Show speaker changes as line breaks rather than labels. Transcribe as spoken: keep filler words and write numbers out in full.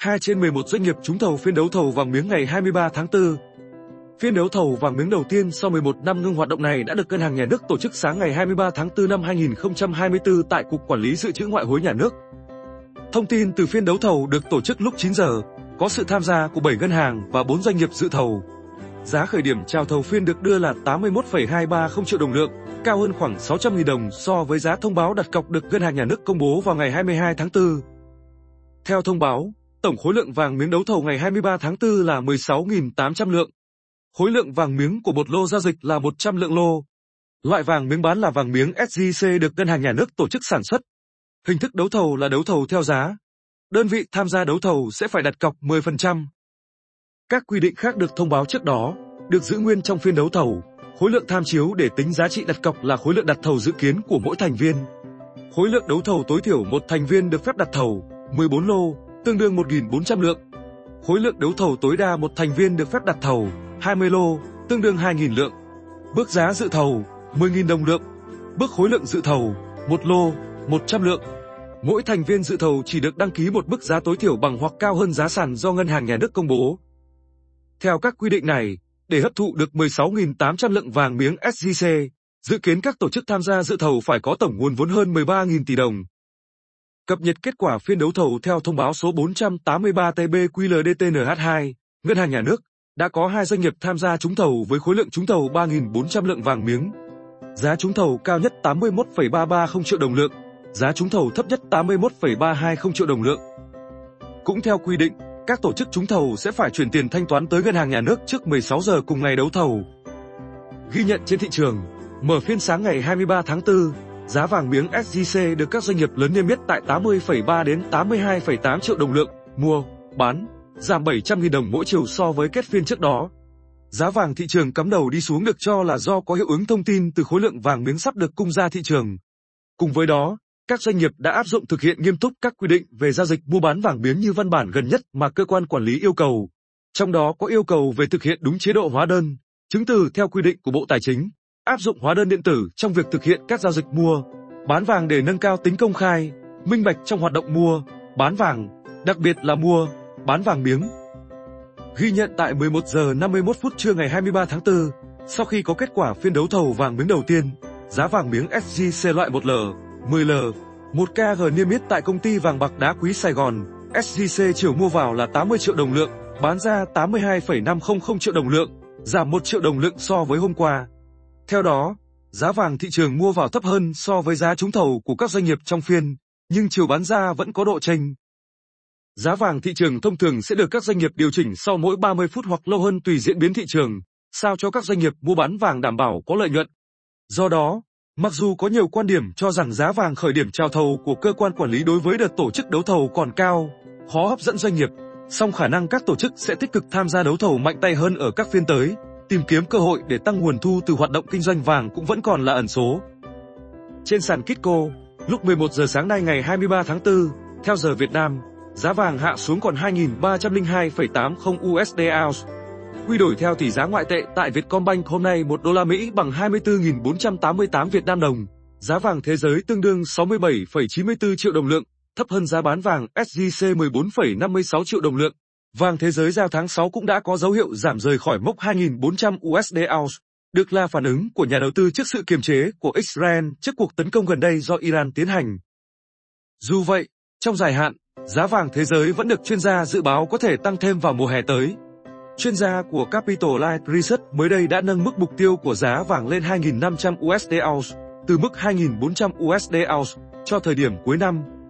hai trên mười một doanh nghiệp trúng thầu phiên đấu thầu vàng miếng ngày hai mươi ba tháng tư. Phiên đấu thầu vàng miếng đầu tiên sau mười một năm ngưng hoạt động này đã được Ngân hàng Nhà nước tổ chức sáng ngày hai mươi ba tháng tư năm hai nghìn không trăm hai mươi tư tại Cục Quản lý Dự trữ Ngoại hối Nhà nước. Thông tin từ phiên đấu thầu được tổ chức lúc chín giờ, có sự tham gia của bảy ngân hàng và bốn doanh nghiệp dự thầu. Giá khởi điểm chào thầu phiên được đưa là tám mươi mốt phẩy hai ba không triệu đồng lượng, cao hơn khoảng sáu trăm nghìn đồng so với giá thông báo đặt cọc được Ngân hàng Nhà nước công bố vào ngày hai mươi hai tháng tư. Theo thông báo, tổng khối lượng vàng miếng đấu thầu ngày hai mươi ba tháng tư là mười sáu nghìn tám trăm lượng. Khối lượng vàng miếng của một lô giao dịch là một trăm lượng lô. Loại vàng miếng bán là vàng miếng ét gi xê được Ngân hàng Nhà nước tổ chức sản xuất. Hình thức đấu thầu là đấu thầu theo giá. Đơn vị tham gia đấu thầu sẽ phải đặt cọc mười phần trăm. Các quy định khác được thông báo trước đó, được giữ nguyên trong phiên đấu thầu. Khối lượng tham chiếu để tính giá trị đặt cọc là khối lượng đặt thầu dự kiến của mỗi thành viên. Khối lượng đấu thầu tối thiểu một thành viên được phép đặt thầu, mười bốn lô, tương đương một nghìn bốn trăm lượng. Khối lượng đấu thầu tối đa một thành viên được phép đặt thầu, hai mươi lô, tương đương hai nghìn lượng. Bước giá dự thầu, mười nghìn đồng lượng. Bước khối lượng dự thầu, một lô, một trăm lượng. Mỗi thành viên dự thầu chỉ được đăng ký một mức giá tối thiểu bằng hoặc cao hơn giá sàn do Ngân hàng Nhà nước công bố. Theo các quy định này, để hấp thụ được mười sáu nghìn tám trăm lượng vàng miếng ét gi xê, dự kiến các tổ chức tham gia dự thầu phải có tổng nguồn vốn hơn mười ba nghìn tỷ đồng. Cập nhật kết quả phiên đấu thầu theo thông báo số bốn trăm tám mươi ba T B Q L D T N H hai, Ngân hàng Nhà nước đã có hai doanh nghiệp tham gia trúng thầu với khối lượng trúng thầu ba nghìn bốn trăm lượng vàng miếng. Giá trúng thầu cao nhất tám mươi mốt phẩy ba ba không triệu đồng lượng, giá trúng thầu thấp nhất tám mươi mốt phẩy ba hai không triệu đồng lượng. Cũng theo quy định, các tổ chức trúng thầu sẽ phải chuyển tiền thanh toán tới Ngân hàng Nhà nước trước mười sáu giờ cùng ngày đấu thầu. Ghi nhận trên thị trường, mở phiên sáng ngày hai mươi ba tháng tư, giá vàng miếng ét gi xê được các doanh nghiệp lớn niêm yết tại tám mươi phẩy ba đến tám mươi hai phẩy tám triệu đồng lượng, mua, bán, giảm bảy trăm nghìn đồng mỗi chiều so với kết phiên trước đó. Giá vàng thị trường cắm đầu đi xuống được cho là do có hiệu ứng thông tin từ khối lượng vàng miếng sắp được cung ra thị trường. Cùng với đó, các doanh nghiệp đã áp dụng thực hiện nghiêm túc các quy định về giao dịch mua bán vàng miếng như văn bản gần nhất mà cơ quan quản lý yêu cầu. Trong đó có yêu cầu về thực hiện đúng chế độ hóa đơn, chứng từ theo quy định của Bộ Tài chính, áp dụng hóa đơn điện tử trong việc thực hiện các giao dịch mua, bán vàng để nâng cao tính công khai, minh bạch trong hoạt động mua, bán vàng, đặc biệt là mua, bán vàng miếng. Ghi nhận tại mười một giờ năm mươi mốt phút trưa ngày hai mươi ba tháng tư, sau khi có kết quả phiên đấu thầu vàng miếng đầu tiên, giá vàng miếng ét gi xê loại một L, mười L, một K G niêm yết tại công ty vàng bạc đá quý Sài Gòn, ét gi xê chiều mua vào là tám mươi triệu đồng lượng, bán ra tám mươi hai phẩy năm không không triệu đồng lượng, giảm một triệu đồng lượng so với hôm qua. Theo đó, giá vàng thị trường mua vào thấp hơn so với giá trúng thầu của các doanh nghiệp trong phiên, nhưng chiều bán ra vẫn có độ chênh. Giá vàng thị trường thông thường sẽ được các doanh nghiệp điều chỉnh sau mỗi ba mươi phút hoặc lâu hơn tùy diễn biến thị trường, sao cho các doanh nghiệp mua bán vàng đảm bảo có lợi nhuận. Do đó, mặc dù có nhiều quan điểm cho rằng giá vàng khởi điểm chào thầu của cơ quan quản lý đối với đợt tổ chức đấu thầu còn cao, khó hấp dẫn doanh nghiệp, song khả năng các tổ chức sẽ tích cực tham gia đấu thầu mạnh tay hơn ở các phiên tới, tìm kiếm cơ hội để tăng nguồn thu từ hoạt động kinh doanh vàng cũng vẫn còn là ẩn số. Trên sàn Kitco, lúc mười một giờ sáng nay ngày hai mươi ba tháng tư, theo giờ Việt Nam, giá vàng hạ xuống còn hai nghìn ba trăm lẻ hai phẩy tám mươi u ét đê ounce. Quy đổi theo tỷ giá ngoại tệ tại Vietcombank hôm nay một đô la Mỹ bằng hai mươi tư nghìn bốn trăm tám mươi tám Việt Nam đồng. Giá vàng thế giới tương đương sáu mươi bảy phẩy chín mươi tư triệu đồng lượng, thấp hơn giá bán vàng ét gi xê mười bốn phẩy năm mươi sáu triệu đồng lượng. Vàng thế giới giao tháng sáu cũng đã có dấu hiệu giảm rời khỏi mốc hai nghìn bốn trăm u ét đê ounce, được là phản ứng của nhà đầu tư trước sự kiềm chế của Israel trước cuộc tấn công gần đây do Iran tiến hành. Dù vậy, trong dài hạn, giá vàng thế giới vẫn được chuyên gia dự báo có thể tăng thêm vào mùa hè tới. Chuyên gia của Capital Light Research mới đây đã nâng mức mục tiêu của giá vàng lên hai nghìn năm trăm u ét đê ounce, từ mức hai nghìn bốn trăm u ét đê ounce cho thời điểm cuối năm.